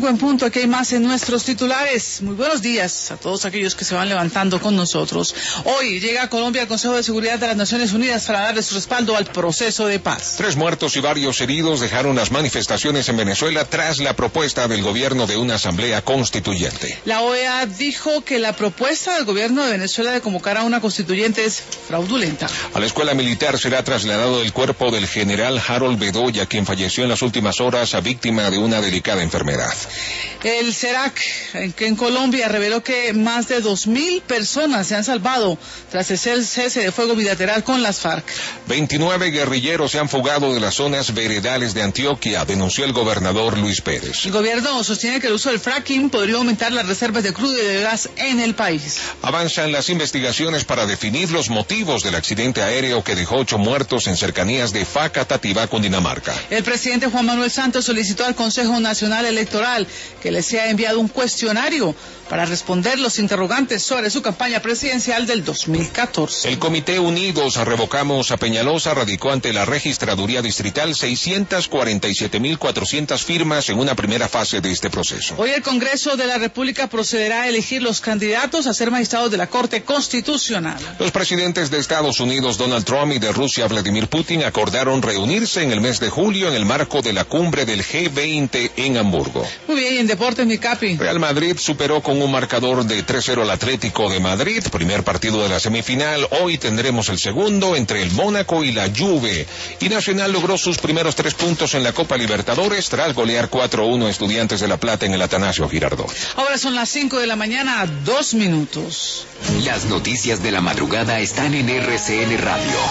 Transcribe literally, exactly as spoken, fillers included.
cinco en punto, aquí hay más en nuestros titulares. Muy buenos días a todos aquellos que se van levantando con nosotros. Hoy llega a Colombia el Consejo de Seguridad de las Naciones Unidas para darle su respaldo al proceso de paz. Tres muertos y varios heridos dejaron las manifestaciones en Venezuela tras la propuesta del gobierno de una asamblea constituyente. La O E A dijo que la propuesta del gobierno de Venezuela de convocar a una constituyente es fraudulenta. A la escuela militar será trasladado el cuerpo del general Harold Bedoya, quien falleció en las últimas horas a víctima de una delicada enfermedad. El CERAC, que en Colombia reveló que más de dos mil personas se han salvado tras el cese de fuego bilateral con las FARC. veintinueve guerrilleros se han fugado de las zonas veredales de Antioquia, denunció el gobernador Luis Pérez. El gobierno sostiene que el uso del fracking podría aumentar las reservas de crudo y de gas en el país. Avanzan las investigaciones para definir los motivos del accidente aéreo que dejó ocho muertos en cercanías de Facatativá, Cundinamarca. El presidente Juan Manuel Santos solicitó al Consejo Nacional Electoral que le sea enviado un cuestionario para responder los interrogantes sobre su campaña presidencial del dos mil catorce. El Comité Unidos Revocamos a Peñalosa radicó ante la Registraduría Distrital seiscientas cuarenta y siete mil cuatrocientas firmas en una primera fase de este proceso. Hoy el Congreso de la República procederá a elegir los candidatos a ser magistrados de la Corte Constitucional. Los presidentes de Estados Unidos, Donald Trump, y de Rusia, Vladimir Putin, acordaron reunirse en el mes de julio en el marco de la cumbre del G veinte en Hamburgo. Muy bien, y en deportes, mi capi. Real Madrid superó con un marcador de tres cero al Atlético de Madrid, primer partido de la semifinal. Hoy tendremos el segundo entre el Mónaco y la Juve. Y Nacional logró sus primeros tres puntos en la Copa Libertadores tras golear cuatro uno a Estudiantes de La Plata en el Atanasio Girardot. Ahora son las cinco de la mañana, dos minutos. Las noticias de la madrugada están en R C N Radio.